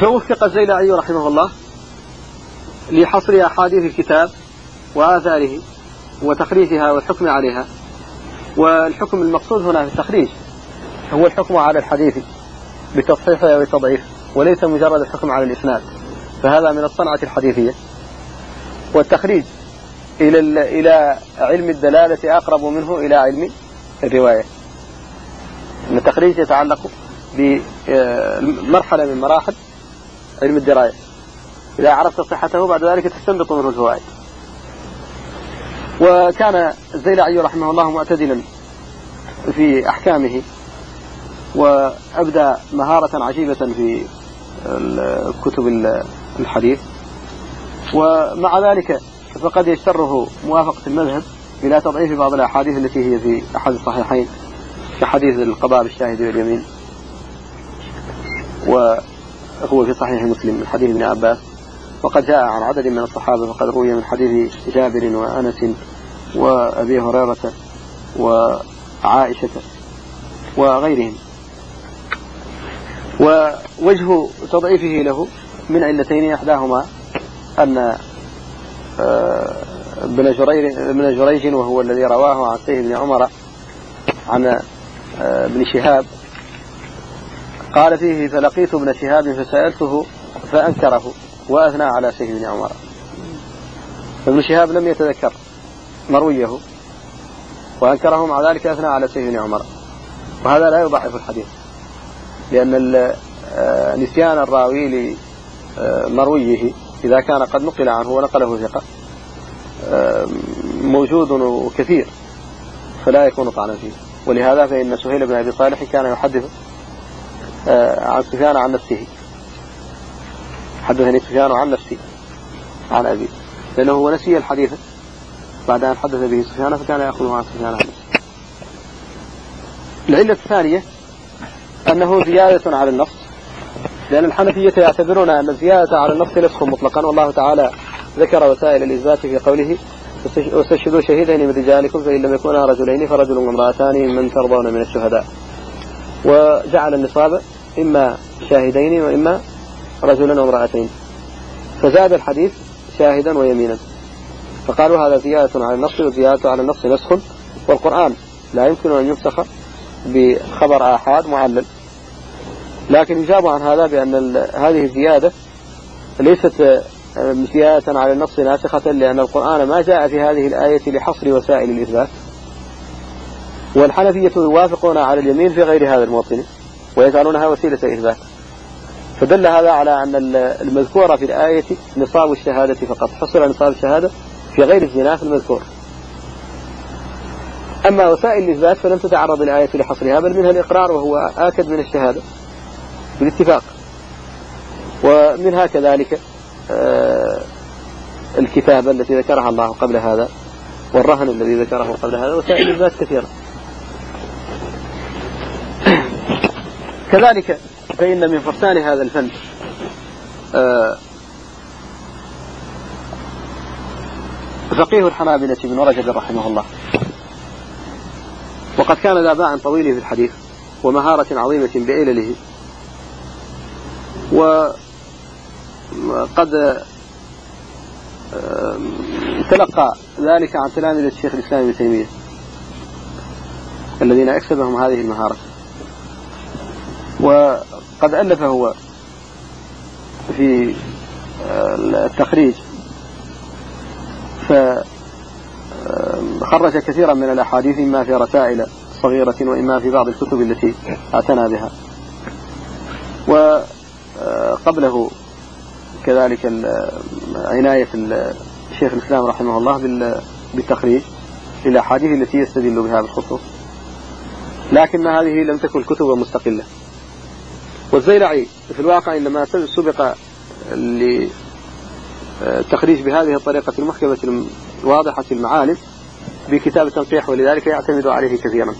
فوفق الزيلعي رحمه الله لحصر أحاديث الكتاب وآثاره وتخريجها والحكم عليها. والحكم المقصود هنا في التخريج هو الحكم على الحديث بتصحيحه وتضعيفه، وليس مجرد الحكم على الإسناد، فهذا من الصنعة الحديثية. والتخريج إلى علم الدلالة أقرب منه إلى علم الرواية. أن التخريج يتعلق بمرحلة من مراحل علم الدراية، إذا عرفت صحته بعد ذلك تستنبط منه الفوائد. وكان الزيلعي رحمه الله معتدلا في أحكامه، وأبدى مهارة عجيبة في كتب الحديث، ومع ذلك فقد يجتره موافقة المذهب إلى تضعيف بعض الأحاديث التي هي في أحد الصحيحين كحديث القضاء بالشاهد واليمين، وهو في صحيح مسلم من حديث ابن عباس. وقد جاء عن عدد من الصحابة، وقد روي من حديث جابر وأنس وأبي هريرة وعائشة وغيرهم. ووجه تضعيفه له من علتين، إحداهما أن ابن جريج وهو الذي رواه عن سيد بن عمر عن ابن شهاب قال فيه: فلقيت ابن شهاب فسألته فأنكره وأثنى على سيد بن عمر. ابن شهاب لم يتذكر مرويه وأنكره، مع ذلك أثنى على سيد بن عمر، وهذا لا يضعف الحديث، لأن نسيان الراوي لمرويه إذا كان قد نقل عنه ونقله ثقة موجود وكثير، فلا يكون طعنا فيه. ولهذا فإن سهيل بن أبي صالح كان يحدث عن سفيان عن نفسه: حدثني سفيان عن نفسي عن أبي، لأنه هو نسي الحديث بعد أن حدث به سفيان، فكان يأخذه عن سفيان عن نفسه. العلة الثانية أنه زيادة على النص، لأن الحنفية يعتبرون أن الزيادة على النص نسخ مطلقا، والله تعالى ذكر وسائل الإثبات في قوله: واستشهدوا شهيدين من رجالكم فإن لم يكونا رجلين فرجل وامرأتان ممن ترضون من الشهداء، وجعل النصاب إما شاهدين وإما رجلا وامرأتين، فزاد الحديث شاهدا ويمينا، فقالوا هذا زيادة على النص، وزيادة على النص نسخ، والقرآن لا يمكن أن ينسخ بخبر آحاد معلل. لكن يجاب عن هذا بأن هذه الزيادة ليست زيادة على النص ناسخة، لأن القرآن ما جاء في هذه الآية لحصر وسائل الإثبات، والحنفية يوافقون على اليمين في غير هذا الموطن ويجعلونها وسيلة إثبات. فدل هذا على أن المذكور في الآية نصاب الشهادة فقط، حصل نصاب الشهادة في غير الزنا المذكور. أما وسائل الإثبات فلم تتعرض الآية لحصرها، بل منها الإقرار وهو آكد من الشهادة بالاتفاق، ومنها كذلك الكتابة التي ذكرها الله قبل هذا، والرهن الذي ذكره قبل هذا، وسائل الإثبات كثيرة. كذلك فإن من فرسان هذا الفن فقيه الحنابلة ابن رجب رحمه الله، وقد كان ذا باع طويل في الحديث ومهارة عظيمة بعلله، وقد تلقى ذلك عن تلاميذ الشيخ الإسلام ابن تيمية الذين أكسبهم هذه المهارة. وقد ألف هو في التخريج، فخرج كثيرا من الأحاديث، إما في رسائل صغيرة وإما في بعض الكتب التي اعتنى بها. وقبله كذلك عناية الشيخ الإسلام رحمه الله بالتخريج للأحاديث التي يستدل بها بالخصوص، لكن هذه لم تكن كتبا مستقلة. والزيلعي في الواقع إنما سبق للتخريج بهذه الطريقة المحكمة الواضحة المعالم بكتاب التنقيح، ولذلك يعتمد عليه كثيرا،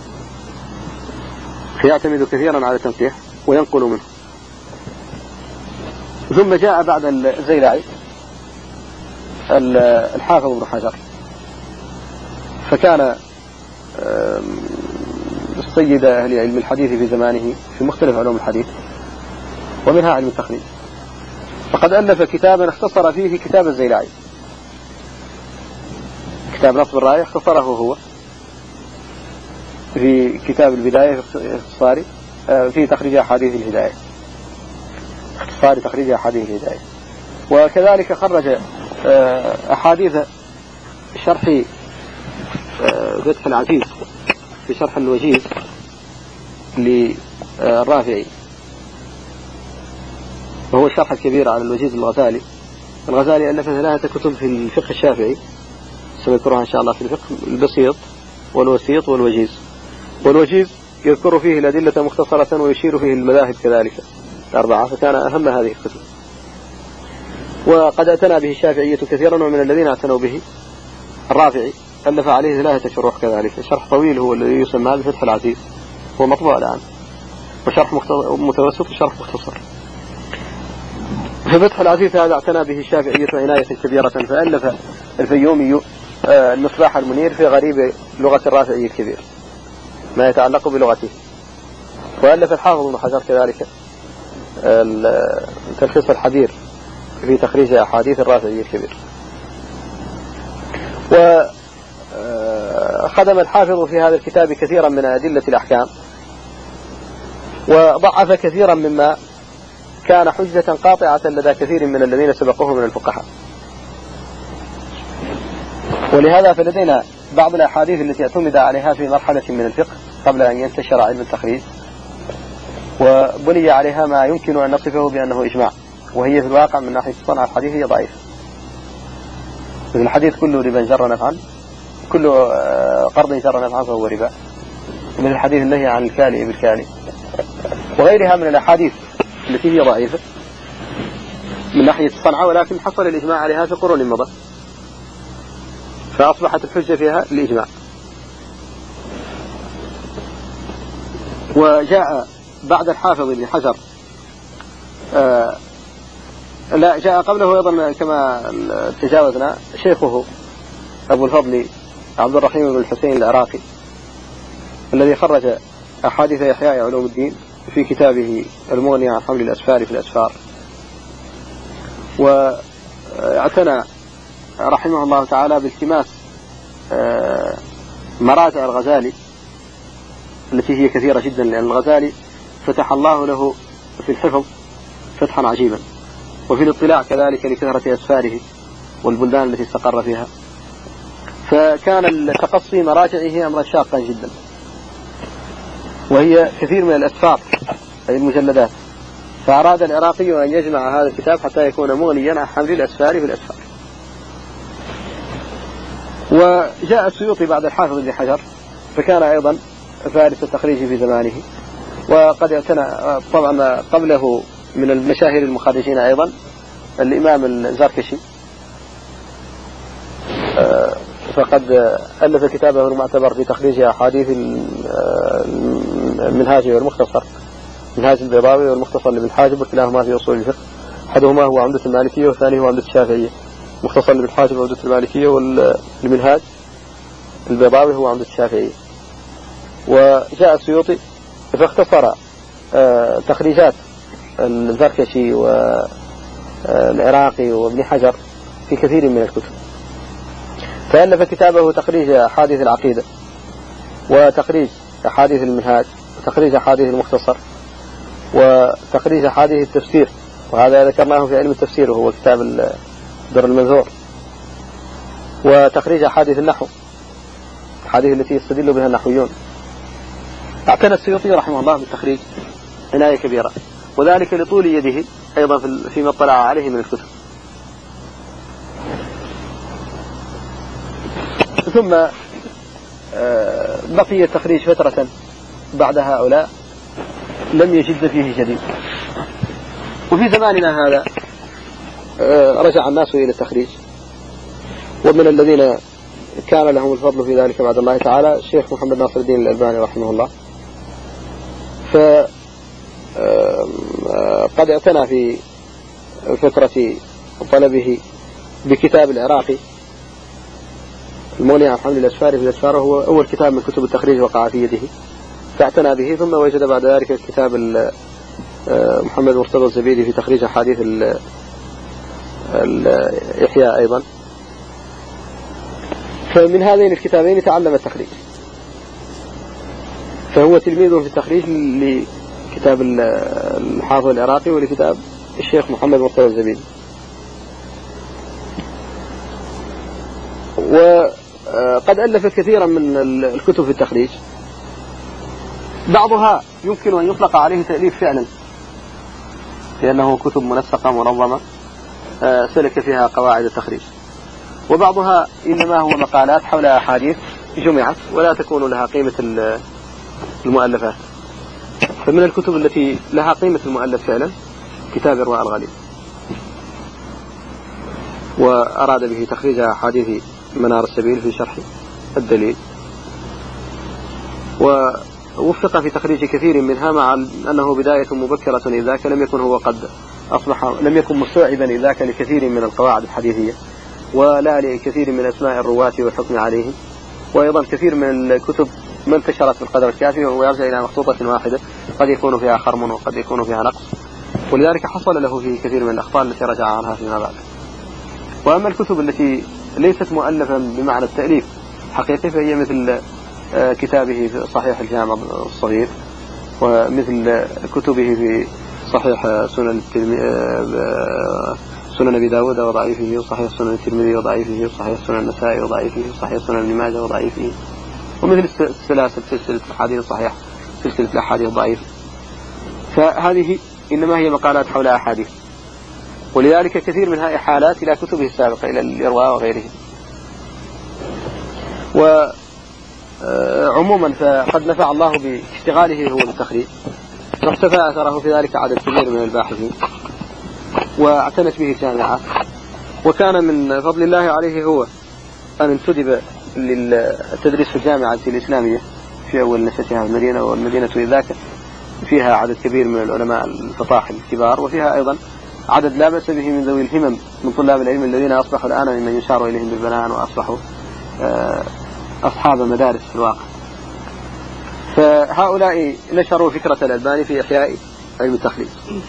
فيعتمد كثيرا على التنقيح وينقل منه. ثم جاء بعد الزيلعي الحافظ ابن حجر، فكان سيد أهل علم الحديث في زمانه في مختلف علوم الحديث، ومنها علم التخريج. فقد ألف كتابا اختصر فيه كتاب الزيلعي، كتاب نصب الراية اختصره هو في كتاب البداية اختصاري في تخريج أحاديث الهداية، اختصار تخريج أحاديث الهداية. وكذلك خرج أحاديث شرح فتح العزيز في شرح الوجيز للرافعي، وهو الشرح الكبير على الوجيز الغزالي. الغزالي ألف 3 كتب في الفقه الشافعي سنذكرها إن شاء الله في الفقه البسيط والوسيط والوجيز. والوجيز يذكر فيه الأدلة مختصرة ويشير فيه المذاهب كذلك 4، فكان أهم هذه الكتب. وقد اعتنى به الشافعية كثيرا، ومن الذين اعتنوا به الرافعي ألف عليه 3 شروح كذلك، شرح طويل هو الذي يسمى بفتح العزيز، هو مطبوع الآن، وشرح متوسط وشرح مختصر. في فتح العزيز هذا اعتنى به الشافعية عناية كبيرة، فألف الفيومي المصباح المنير في غريب لغة الرافعي الكبير ما يتعلق بلغته. وألف الحافظ ابن حجر كذلك تلخيص الحبير في تخريج أحاديث الرافعي الكبير. وخدم الحافظ في هذا الكتاب كثيرا من أدلة الأحكام، وضعف كثيرا مما كان حجة قاطعة لدى كثير من الذين سبقوه من الفقهاء. ولهذا فلدينا بعض الأحاديث التي اعتمد عليها في مرحلة من الفقه قبل أن ينتشر علم التخريج، وبني عليها ما يمكن أن نصفه بأنه إجماع، وهي في الواقع من ناحية صنع الحديث هي ضعيفة. مثل الحديث كله ربا جر نفعا، كل قرض جر نفعا فهو ربا، ومثل الحديث النهي عن الكالئ بالكالئ، وغيرها من الأحاديث التي هي ضعيفة من ناحية الصنعة، ولكن حصل الإجماع عليها في قرون مضت، فأصبحت الحجة فيها الإجماع. وجاء بعد الحافظ ابن حجر لا جاء قبله أيضا كما تجاوزنا شيخه أبو الفضل عبد الرحيم بن الحسين العراقي، الذي خرج أحاديث إحياء علوم الدين في كتابه المغني عن حمل الأسفار في الأسفار. واعتنى رحمه الله تعالى بالتماس مراجع الغزالي التي هي كثيرة جدا، لأن الغزالي فتح الله له في الحفظ فتحا عجيبا، وفي الاطلاع كذلك لكثرة أسفاره والبلدان التي استقر فيها، فكان التقصي مراجعه أمرا شاقا جدا، وهي كثير من الأسفار أي المجلدات. فأراد العراقي أن يجمع هذا الكتاب حتى يكون مغنيا عن حمل الأسفار في الأسفار. وجاء السيوطي بعد الحافظ ابن حجر، فكان أيضا فارس التخريج في زمانه، وقد اعتنى طبعا قبله من المشاهير المخرجين أيضا الإمام الزركشي، فقد ألف كتابه المعتبر في تخريج أحاديث المنهاج والمختصر، منهاج البيضاوي والمختصر لابن حاجب، وكلاهما في أصول الفقه، أحدهما هو عمدة المالكية والثاني هو عمدة الشافعية. مختصر لابن حاجب عمدة المالكية، والمنهاج البيضاوي هو عمدة الشافعية. وجاء السيوطي فاختصر تخريجات الزركشي والعراقي وابن حجر في كثير من الكتب، فألف كتابه تخريج أحاديث العقيدة، وتخريج أحاديث المنهاج، وتخريج أحاديث المختصر، وتخريج أحاديث التفسير، وهذا ذكرناه في علم التفسير وهو كتاب الدر المنثور، وتخريج أحاديث النحو، الأحاديث التي يستدل بها النحويون. اعتنى السيوطي رحمه الله بالتخريج عناية كبيرة، وذلك لطول يده أيضا فيما اطلع عليه من الكتب. ثم بقي التخريج فترة بعد هؤلاء لم يجد فيه جديد. وفي زماننا هذا رجع الناس إلى التخريج، ومن الذين كان لهم الفضل في ذلك بعد الله تعالى الشيخ محمد ناصر الدين الألباني رحمه الله، فقد اعتنى في فترة طلبه بكتاب العراقي المغني عن حمل الأسفار في الأسفار، هو أول كتاب من كتب التخريج وقع في يده، فاعتنى به. ثم وجد بعد ذلك كتاب محمد مرتضى الزبيدي في تخريج أحاديث الإحياء أيضا. فمن هذين الكتابين تعلم التخريج، فهو تلميذ في التخريج لكتاب الحافظ العراقي ولكتاب الشيخ محمد مرتضى الزبيدي. وقد ألف كثيرا من الكتب في التخريج، بعضها يمكن أن يطلق عليه تأليف فعلا لأنه كتب منسقة منظمة سلك فيها قواعد التخريج، وبعضها إنما هو مقالات حول أحاديث جمعت ولا تكون لها قيمة المؤلفات. فمن الكتب التي لها قيمة المؤلف فعلا كتاب إرواء الغليل، وأراد به تخريج أحاديث منار السبيل في شرح الدليل، ووفق في تخريج كثير منها، مع أنه بداية مبكرة إذ ذاك لم يكن مستوعبا إذ ذاك لكثير من القواعد الحديثية ولا لكثير من أسماء الرواة والحكم عليهم. وأيضا كثير من الكتب ما انتشرت بالقدر الكافي ويرجع إلى مخطوطة واحدة قد يكون فيها خرم وقد يكون فيها نقص، ولذلك حصل له فيه كثير من الأخطاء التي رجع عنها فيما بعد. وأما الكتب التي ليست مؤلفا بمعنى التأليف حقيقي فهي مثل كتابه في صحيح الجامع الصغير، ومثل كتبه في صحيح سنن أبي داود وضعيفه، وصحيح سنن الترمذي وضعيفه، وصحيح سنن النسائي وضعيفه، وصحيح سنن ابن ماجه وضعيفه، ومثل السلاسل سلسلة الأحاديث الصحيحة، سلسلة الأحاديث الضعيفة. فهذه إنما هي مقالات حول أحاديث، ولذلك كثير منها إحالات إلى كتبه السابقة إلى الإرواء وغيره. وعموما فقد نفع الله باشتغاله هو بالتخريج، واقتفى أثره في ذلك عدد كبير من الباحثين، واعتنت به الجامعات. وكان من فضل الله عليه هو أن انتدب للتدريس في الجامعة الإسلامية في أول نشأتها المدينة، والمدينة ذاك فيها عدد كبير من العلماء الفطاحل الكبار، وفيها أيضا عدد لا بأس به من ذوي الهمم من طلاب العلم الذين أصبحوا الآن ممن يشار إليهم بالبنان وأصبحوا أصحاب مدارس في الواقع. فهؤلاء نشروا فكرة الألباني في إحياء علم التخريج،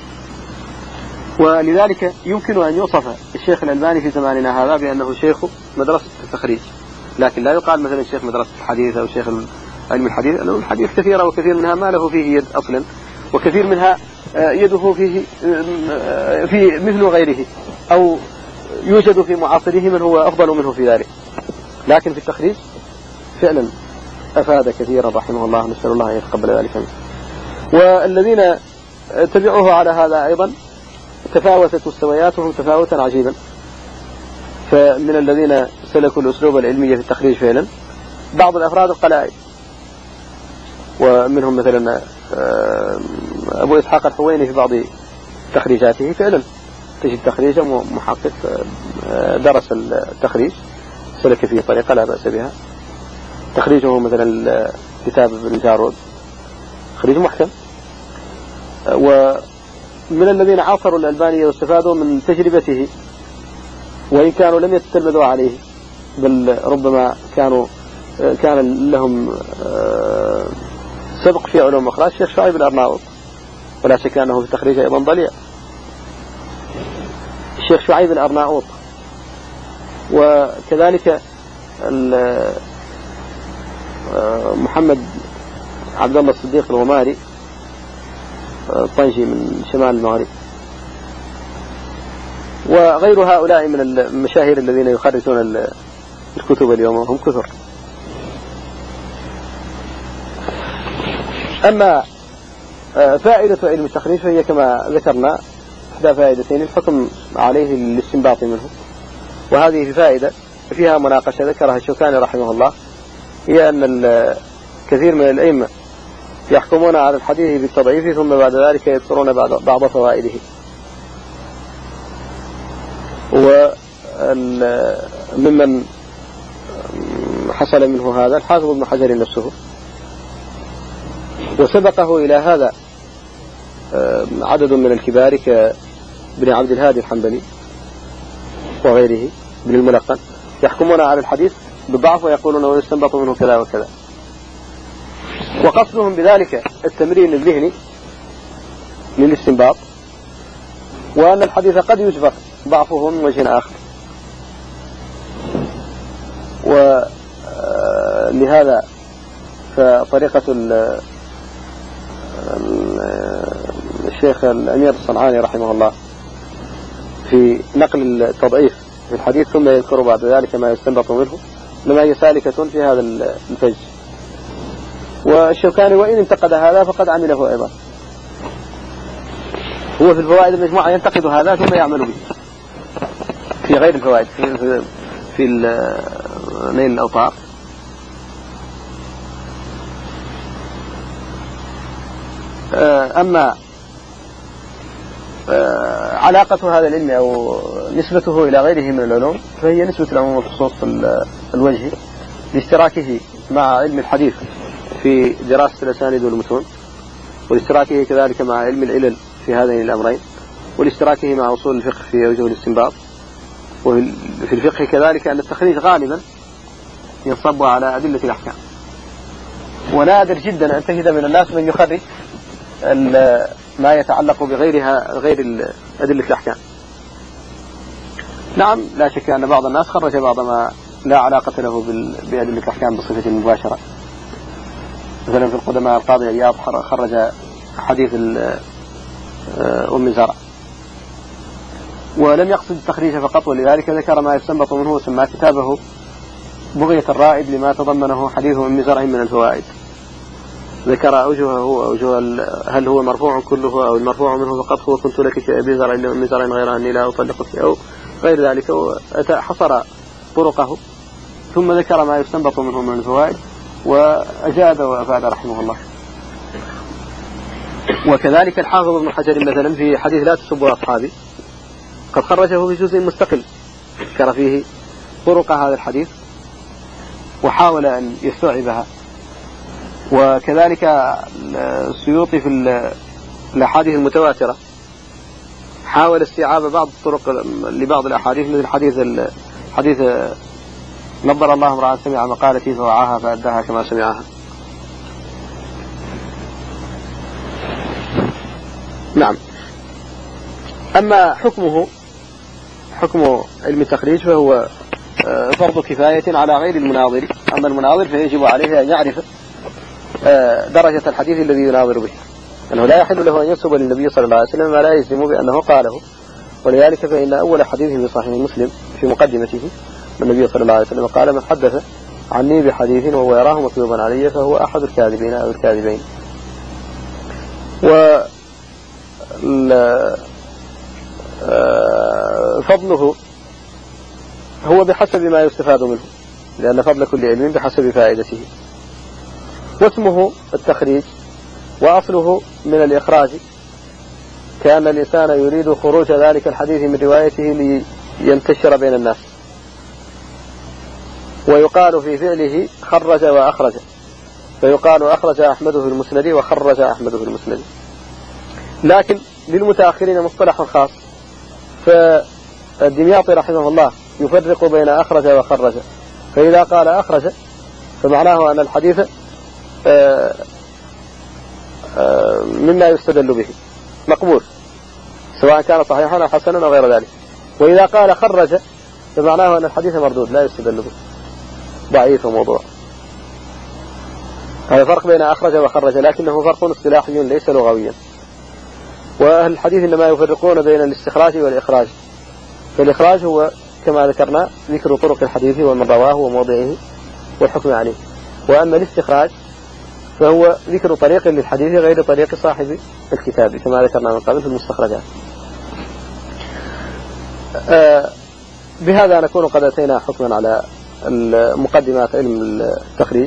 ولذلك يمكن أن يوصف الشيخ الألباني في زماننا هذا بأنه شيخ مدرسة التخريج، لكن لا يقال مثلا شيخ مدرسة الحديث أو شيخ علم الحديث، لأن الحديث كثيرة وكثير منها ما له فيه يد أصلا، وكثير منها يده فيه في مثل غيره، أو يوجد في معاصره من هو أفضل منه في ذلك. لكن في التخريج فعلا أفاد كثيرا رحمه الله، نسأل الله أن يتقبل ذلك منه. والذين تبعوه على هذا أيضا تفاوتت مستوياتهم تفاوتا عجيبا. فمن الذين سلكوا الأسلوب العلمي في التخريج فعلا بعض الأفراد القلائل، ومنهم مثلا أبو إسحاق الحويني في بعض تخريجاته فعلا تجد تخريجا محقق درس التخريج سلك فيه طريقة لا بأس بها. تخريجه مثلا كتاب ابن جارود تخريج محكم. ومن الذين عاصروا الألباني واستفادوا من تجربته وإن كانوا لم يتتلمذوا عليه، بل ربما كان لهم سبق في علوم أخرى، الشيخ شعيب الأرناؤوط، ولا شك أنه في التخريج أيضا ضليع. الشيخ شعيب الأرناؤوط، وكذلك محمد عبد الله الصديق الغماري طنجي من شمال المغرب، وغير هؤلاء من المشاهير الذين يخرجون الكتب اليوم وهم كثر. أما فائدة علم التخريج فهي كما ذكرنا إحدى فائدتين الحكم عليه للاستنباط منه، وهذه فائدة فيها مناقشة ذكرها الشوكاني رحمه الله، هي أن كثير من الأئمة يحكمون على الحديث بالتضعيف ثم بعد ذلك يذكرون بعض فوائده. وممن حصل منه هذا الحافظ ابن حجر نفسه، وسبقه إلى هذا عدد من الكبار كابن عبد الهادي الحنبلي وغيره ابن الملقن، يحكمون على الحديث بضعف ويقولون ويستنبط منه كذا وكذا، وقصدهم بذلك التمرين الذهني للاستنباط، وأن الحديث قد يجبر ضعفه من وجه آخر. ولهذا فطريقة الشيخ الأمير الصنعاني رحمه الله في نقل التضعيف في الحديث ثم يذكر بعد ذلك ما يستنبط منه، لما هي سالكة في هذا الفج. والشوكاني وإن انتقد هذا فقد عمله أيضا، هو في الفوائد المجموعة ينتقد هذا ثم يعمل به في غير الفوائد في نيل الأوطار. أما علاقة هذا العلم أو نسبته إلى غيره من العلوم فهي نسبة العموم والخصوص الوجهي لاشتراكه مع علم الحديث في دراسة الأسانيد والمتون، والاشتراكه كذلك مع علم العلل في هذين الأمرين، والاشتراكه مع أصول الفقه في أوجه الاستنباط. وفي الفقه كذلك أن التخريج غالبا ينصب على أدلة الأحكام، ونادر جدا أن تجد من الناس من يخرج ما يتعلق بغيرها غير أدلة الأحكام. نعم لا شك أن بعض الناس خرج بعض ما لا علاقة له بأدلة الأحكام بصفة مباشرة. مثلا في القدماء القاضي عياض خرج حديث أم زرع، ولم يقصد التخريج فقط، ولذلك ذكر ما يستنبط منه وسمى كتابه بغية الرائد لما تضمنه حديث أم زرع من الفوائد. ذكر أوجه هل هو مرفوع كله أو المرفوع منه فقط هو كنت لك كأبي زرع لأم زرع غير أني لا أطلقك أو غير ذلك، وحصر طرقه ثم ذكر ما يستنبط منه من الفوائد وأجاد وأفاد رحمه الله. وكذلك الحافظ ابن حجر مثلا في حديث لا تسبوا أصحابي قد خرجه في جزء مستقل ذكر فيه طرق هذا الحديث وحاول أن يستوعبها. وكذلك السيوطي في الأحاديث المتواترة حاول استيعاب بعض الطرق لبعض الأحاديث، مثل حديث نظر الله امرأ سمع مقالتي فوعاها فأداها كما سمعها. نعم. أما حكم علم التخريج فهو فرض كفاية على غير المناظر. أما المناظر فيجب عليه أن يعرف درجة الحديث الذي يناظر به، أنه لا يحل له أن ينسب للنبي صلى الله عليه وسلم ما لا يجزم بأنه قاله. ولذلك فإن أول حديث في صحيح مسلم في مقدمته النبي صلى الله عليه وسلم قال: من حدث عني بحديث وهو يراه مكذوبا علي فهو أحد الكاذبين أو الكاذبين. فضله هو بحسب ما يستفاد منه، لأن فضل كل علم بحسب فائدته. واسمه التخريج، وأصله من الإخراج، كأن الإنسان يريد خروج ذلك الحديث من روايته لينتشر بين الناس. ويقال في فعله خرج وأخرج، فيقال أخرج أحمد في المسند وخرج أحمد في المسند. لكن للمتأخرين مصطلح خاص، فالدمياطي رحمه الله يفرق بين أخرج وخرج، فإذا قال أخرج فمعناه أن الحديث مما يستدل به مقبول سواء كان صحيحا أو حسنا أو غير ذلك. وإذا قال خرج فمعناه أن الحديث مردود لا يستدل به، ضعيف وموضوع. هذا فرق بين أخرج وخرج، لكنه فرق اصطلاحي ليس لغويا. وأهل الحديث إنما يفرقون بين الاستخراج والإخراج، فالإخراج هو كما ذكرنا ذكر طرق الحديث ومن رواه وموضعه والحكم عليه، وأما الاستخراج فهو ذكر طريق للحديث غير طريق صاحب الكتاب كما ذكرنا من قبل في المستخرجات. بهذا نكون قد أتينا حكما على مقدمات علم التخريج.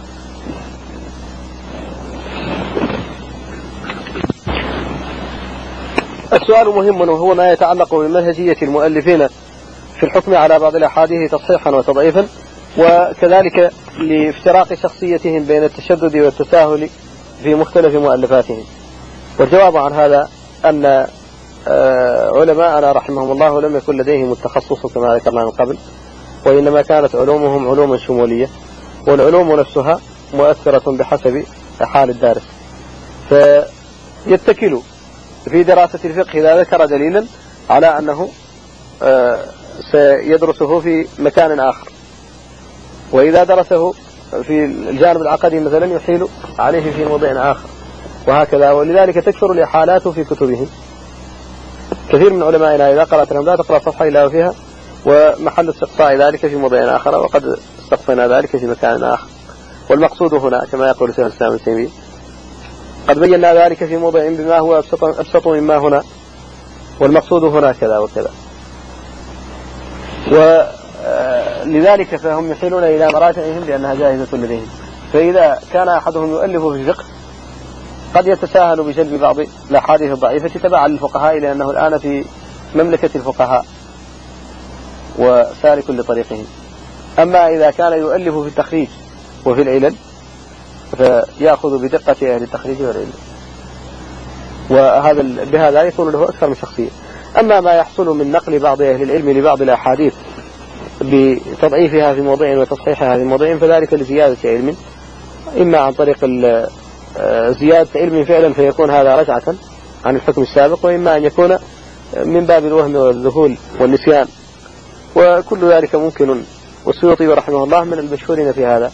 السؤال مهم، وهو ما يتعلق بمنهجية المؤلفين في الحكم على بعض الأحاديث تصحيحا وتضعيفا، وكذلك لافتراق شخصيتهم بين التشدد والتساهل في مختلف مؤلفاتهم. والجواب عن هذا أن علماءنا رحمهم الله لم يكن لديهم التخصص كما ذكرنا من قبل، وإنما كانت علومهم علوما شمولية، والعلوم نفسها مؤثرة بحسب حال الدارس، فيتكلوا في دراسة الفقه إذا ذكر دليلا على أنه سيدرسه في مكان آخر، وإذا درسه في الجانب العقدي مثلا يحيل عليه في موضع آخر، وهكذا. ولذلك تكثر الإحالات في كتبهم. كثير من علمائنا إذا قرأت لهم لا تقرأ صفحة إلا وفيها ومحل استقصاء ذلك في موضع آخر، وقد استقصينا ذلك في مكان آخر. والمقصود هنا كما يقول شيخ الإسلام ابن تيمية قد بينا ذلك في موضع بما هو أبسط مما هنا، والمقصود هنا كذا وكذا. ولذلك فهم يحيلون إلى مراجعهم لأنها جائزة لديهم. فإذا كان أحدهم يؤلف في الفقه قد يتساهل بجلب بعض الأحاديث الضعيفة تبعا للفقهاء، لأنه الآن في مملكة الفقهاء وسالك لطريقهم. أما إذا كان يؤلف في التخريج وفي العلل فيأخذ بدقة أهل التخريج والعلل، بهذا يكون له أكثر من شخصية. أما ما يحصل من نقل بعض أهل العلم لبعض الأحاديث بتضعيفها في موضع وتصحيحها في موضع فذلك لزيادة علم، إما عن طريق زيادة علم فعلا فيكون هذا رجعة عن الحكم السابق، وإما أن يكون من باب الوهم والذهول والنسيان، وكل ذلك ممكن. والسيوطي رحمه الله من المشهورين في هذا،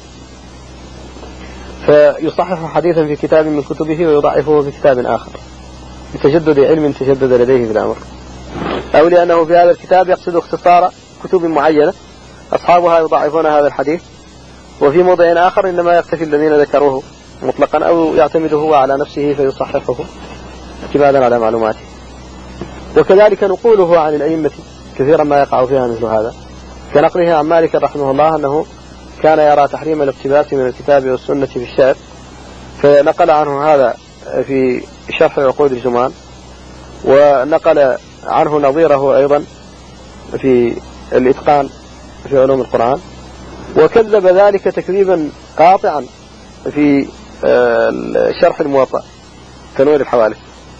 فيصحح حديثا في كتاب من كتبه ويضعفه في كتاب آخر لتجدد علم تجدد لديه في الأمر، أو لأنه في هذا الكتاب يقصد اختصار كتب معينة أصحابها يضعفون هذا الحديث، وفي موضع آخر إنما يكتفي الذين ذكروه مطلقا، أو يعتمده هو على نفسه فيصححه اعتمادا على معلوماته. وكذلك نقوله عن الأئمة كثيرا ما يقع فيها مثل هذا، كنقله عن مالك رحمه الله أنه كان يرى تحريم الاقتباس من الكتاب والسنة في الشعر، فنقل عنه هذا في شرح عقود الجمان، ونقل عنه نظيره أيضا في الإتقان في علوم القرآن، وكذب ذلك تكذيبا قاطعا في شرح الموطأ تنوير الحوالك.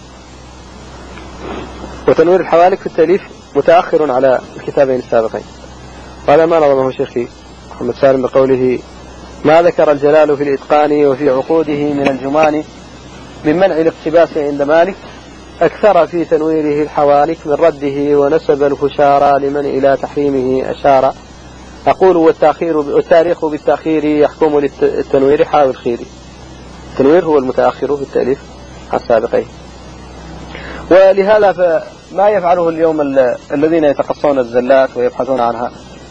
وتنوير الحوالك في التأليف متأخر على الكتابين السابقين. وهذا ما نظمه شيخي محمد سالم بقوله: ما ذكر الجلال في الإتقان وفي عقوده من الجمان من منع الاقتباس عند مالك أكثر في تنويره الحوالك من رده ونسب الفشارى لمن إلى تحريمه أشار. أقول والتاريخ بالتأخير يحكم للتنوير حاوي الخير. التنوير هو المتأخر في التأليف السابقين. ولهذا فما يفعله اليوم الذين يتقصون الزلات ويبحثون عنها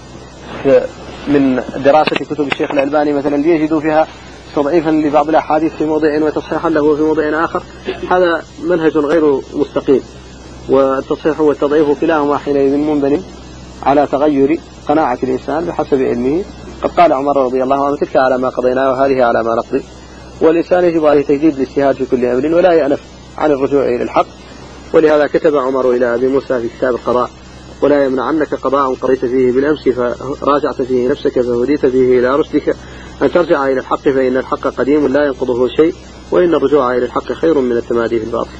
من دراسة كتب الشيخ الألباني مثلا ليجدوا فيها تضعيفا لبعض الأحاديث في موضع وتصحيحا له في موضع آخر، هذا منهج غير مستقيم. والتصحيح والتضعيف كلاهما حينئذ منبني على تغير قناعة الإنسان بحسب علمه. قد قال عمر رضي الله عنه: تلك على ما قضينا وهذه على ما نقضي. والإنسان يجب عليه تجديد الاجتهاد في كل أمر ولا يأنف عن الرجوع إلى الحق. ولهذا كتب عمر إلى أبي موسى في كتاب القضاء: ولا يمنعنك قضاء قضيت فيه بالأمس فراجعت فيه نفسك فهديت فيه إلى رشدك أن ترجع إلى الحق فإن الحق قديم لا ينقضه شيء وإن الرجوع إلى الحق خير من التمادي في الباطل.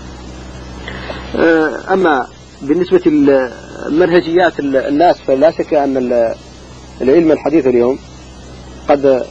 أما بالنسبة لمنهجيات الناس فلا شك أن العلم الحديث اليوم قد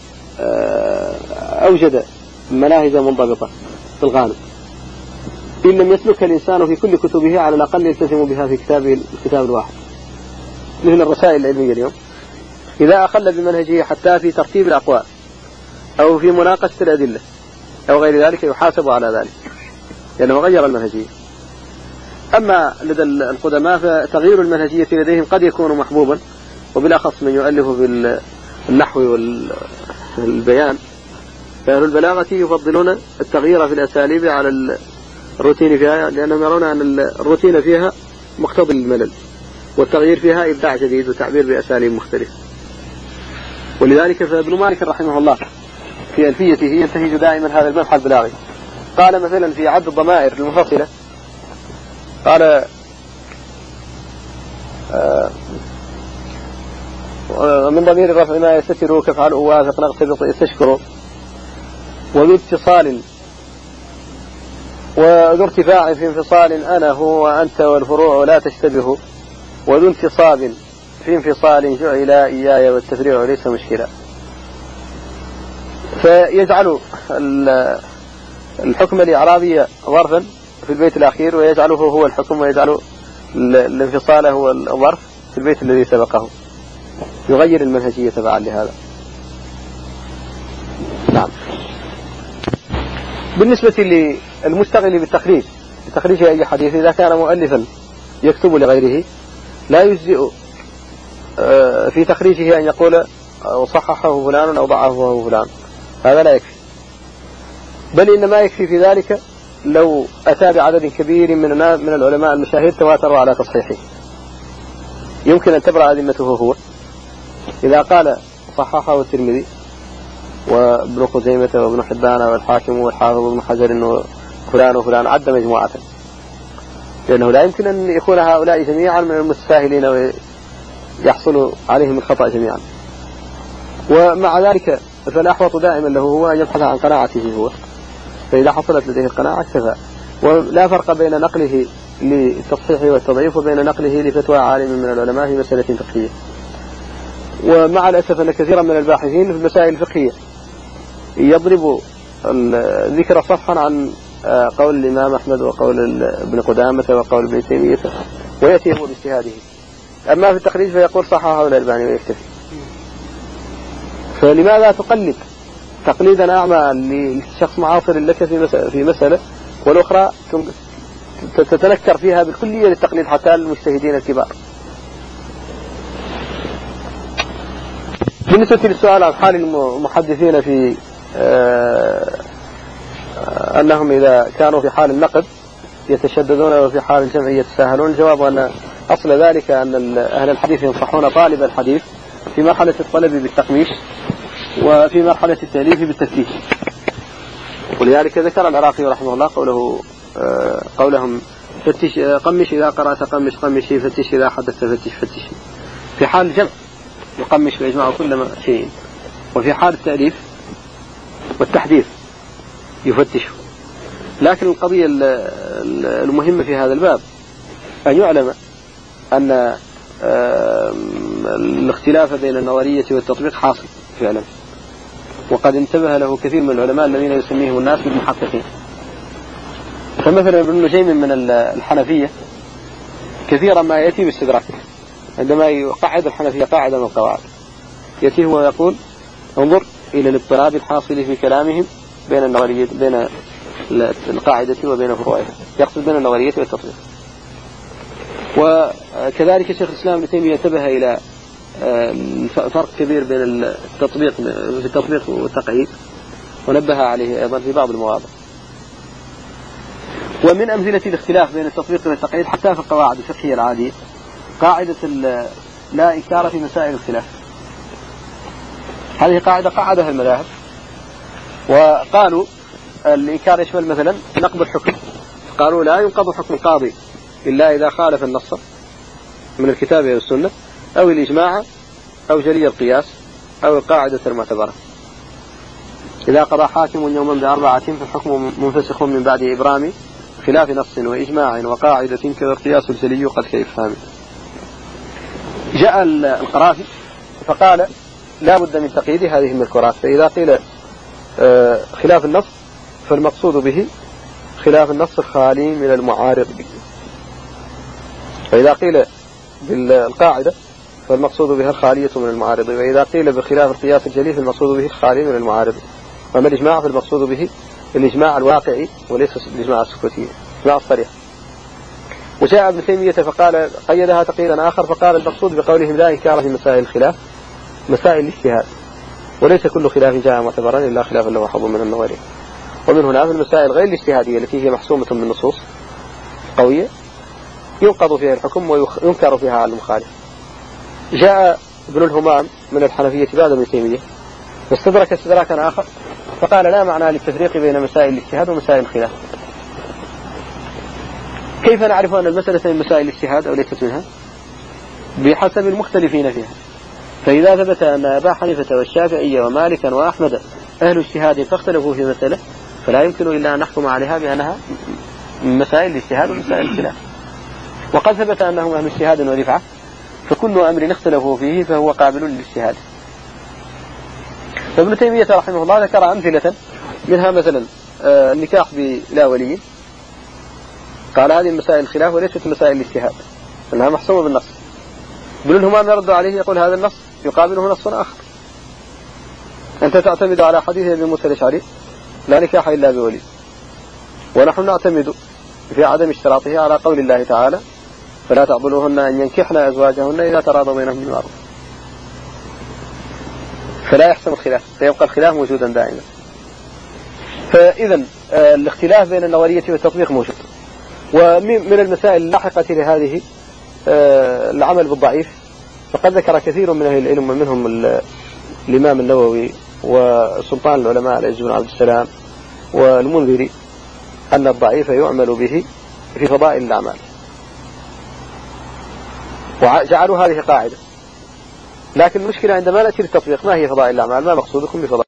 أوجد مناهج منضبطة في الغالب، إن لم يسلك الإنسان في كل كتبه على الأقل يلتزم بها في الكتاب الواحد، مثل الرسائل العلمية اليوم إذا أخل بمنهجه حتى في ترتيب الأقوال أو في مناقشة الأدلة أو غير ذلك يحاسب على ذلك لأنه غير المنهجية. أما لدى القدماء فتغيير المنهجية لديهم قد يكون محبوبا، وبالأخص من يؤلف بالنحو والبيان، فأهل البلاغة يفضلون التغيير في الأساليب على الروتين فيها، لأنهم يرون أن الروتين فيها مقتضي الملل، والتغيير فيها إبداع جديد وتعبير بأساليب مختلفة. ولذلك فابن مالك رحمه الله في ألفيته ينتهج دائما هذا المبحث البلاغي. قال مثلا في عد الضمائر المنفصلة قال: من ضمير الرفع ما يستتر كفعل أوافق نقصد يستشكر وذو اتصال وذو ارتفاع في انفصال أنا هو وأنت والفروع لا تشتبه وذو انتصاب في انفصال جعل إياي والتفريع ليس مشكلة. فيجعل الحكم الإعرابي ظرفا في البيت الأخير ويجعله هو الحكم ويجعل الانفصال هو الظرف في البيت الذي سبقه، يغير المنهجية تبعا لهذا. نعم. بالنسبة للمشتغل بالتخريج، بتخريج أي حديث، إذا كان مؤلفا يكتب لغيره لا يجزئ في تخريجه أن يقول صححه فلان أو ضعفه فلان، هذا لا يكفي، بل إنما يكفي في ذلك لو أتى بعدد كبير من العلماء المشاهير تواتروا على تصحيحه، يمكن أن تبرأ ذمته هو. إذا قال صححه الترمذي وابن خزيمة وابن حبان والحاكم والحافظ ابن حجر إنه فلان وفلان، عد مجموعة، لأنه لا يمكن أن يكون هؤلاء جميعا من المتساهلين ويحصل عليهم الخطأ جميعا. ومع ذلك فالأحوط دائما له هو أن يبحث عن قناعته هو، فإذا حصلت لديه القناعة اكتفى. ولا فرق بين نقله للتصحيح والتضعيف وبين نقله لفتوى عالم من العلماء في مسألة فقهية. ومع الأسف أن كثيرا من الباحثين في المسائل الفقهية يضرب ذكر صفحا عن قول الإمام أحمد وقول ابن قدامة وقول ابن تيمية ويأتي هو باجتهاده، أما في التخريج فيقول صححه الألباني ويكتفي. فلماذا تقلد تقليدا أعمى لشخص معاصر لك في مسألة والأخرى تتنكر فيها بالكلية للتقليد حتى المجتهدين الكبار؟ بالنسبة للسؤال عن حال المحدثين في أنهم إذا كانوا في حال النقد يتشددون وفي حال الجمع يتساهلون، الجواب أن أصل ذلك أن أهل الحديث ينصحون طالب الحديث في مرحلة الطلب بالتقميش وفي مرحلة التأليف بالتفتيش. ولذلك ذكر العراقي رحمه الله قولهم فتش قمش إذا قرأت قمش قمشي، فتش إذا حدثت فتش فتشي. في حال الجمع يقمش ويجمع كل شيء، وفي حال التأليف والتحديث يفتشه. لكن القضية المهمة في هذا الباب أن يعلم أن الاختلاف بين النظرية والتطبيق حاصل فعلا، وقد انتبه له كثير من العلماء الذين يسميهم الناس بالمحققين. فمثلا ابن نجيم من الحنفية كثيرا ما يأتي باستدراك، عندما يقعد الحنفية قاعدة من القواعد يأتيه ويقول انظر إلى الاضطراب الحاصل في كلامهم بين النظرية بين القاعدة وبين فروعها، يقصد بين النظرية والتطبيق. وكذلك شيخ الإسلام ابن تيمية انتبه إلى فرق كبير بين التطبيق والتقعيد، ونبه عليه أيضا في بعض المواضع. ومن أمثلة الاختلاف بين التطبيق والتقعيد حتى في القواعد الفقهية العادية قاعدة لا إنكار في مسائل الخلاف. هذه قاعدة قعدها المذاهب، وقالوا الإنكار يشمل مثلا نقض الحكم، قالوا لا ينقض حكم القاضي إلا إذا خالف النص من الكتاب والسنة أو الإجماع أو جلي القياس أو القاعدة المعتبرة. إذا قضى حاكم يوما ب4 فالحكم منفسخ من بعد إبرام خلاف نص وإجماع وقاعدة كذا القياس الجلي قد كإفهام. جاء القرافي فقال لا بد من تقييد هذه المذكورات، فإذا قيل خلاف النص فالمقصود به خلاف النص الخالي من المعارض، فإذا قيل بالقاعدة فالمقصود بها الخالية من المعارض، وإذا قيل بخلاف القياس الجلي فالمقصود به الخالي من المعارض. وأما الإجماع فالمقصود به الإجماع الواقعي وليس الإجماع السكوتي، الإجماع الصريح. وجاء ابن تيمية فقال قيدها تقييدا آخر فقال المقصود بقولهم لا إنكار في مسائل الخلاف مسائل الاجتهاد، وليس كل خلاف جاء معتبرا إلا خلاف له حظ من النظرية. ومن هنا في المسائل غير الاجتهادية التي هي محسومة من نصوص قوية ينقض فيها الحكم وينكر فيها على المخالف. جاء ابن الهمام من الحنفية بعد ابن تيمية فاستدرك استدراكا آخر فقال لا معنى للتفريق بين مسائل الاجتهاد ومسائل الخلاف. كيف نعرف أن المسألة من مسائل الاجتهاد أو ليست منها؟ بحسب المختلفين فيها. فإذا ثبت أن أبا حنيفة والشافعية ومالكا وأحمد أهل اجتهاد فاختلفوا في مسألة فلا يمكن إلا أن نحكم عليها بأنها من مسائل الاجتهاد ومسائل الخلاف. وقد ثبت أنهم أهل اجتهاد ورفعة فكل أمر اختلفوا فيه فهو قابل للاجتهاد. فابن تيمية رحمه الله ذكر أمثلة منها مثلا النكاح بلا ولي، قال هذه مسائل الخلاف وليست مسائل الاجتهاد أنها محسومة بالنص. ابن الهمام يرد عليه يقول هذا النص يقابله نص آخر. أنت تعتمد على حديث ابن موسى الأشعري لا نكاح إلا بولي، ونحن نعتمد في عدم اشتراطه على قول الله تعالى فلا تعضلوهن أن ينكحن أزواجهن إذا تراضوا بينهم بالمعروف. فلا يحسم الخلاف، سيبقى الخلاف موجودا دائما. فإذا الاختلاف بين النظرية والتطبيق موجود. ومن المسائل اللاحقة لهذه العمل بالضعيف، فقد ذكر كثير من أهل العلم ومنهم الإمام النووي وسلطان العلماء العز بن عبد السلام والمنذري أن الضعيف يعمل به في فضائل الأعمال، وجعلوا هذه قاعدة. لكن المشكلة عندما نأتي للتطبيق ما هي فضائل الأعمال؟ ما مقصودكم بفضائل